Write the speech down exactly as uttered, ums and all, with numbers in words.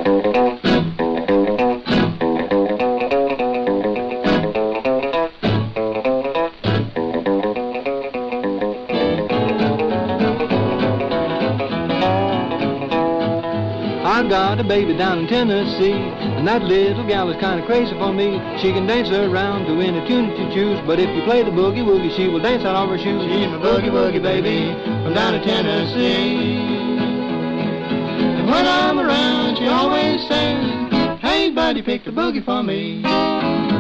I've got a baby down in Tennessee, and that little gal is kind of crazy for me. She can dance around to any tune that you choose, but if you play the boogie woogie, she will dance out of her shoes. She's my boogie woogie baby from down in Tennessee. And when I'm around, she always says, hey buddy, pick the boogie for me.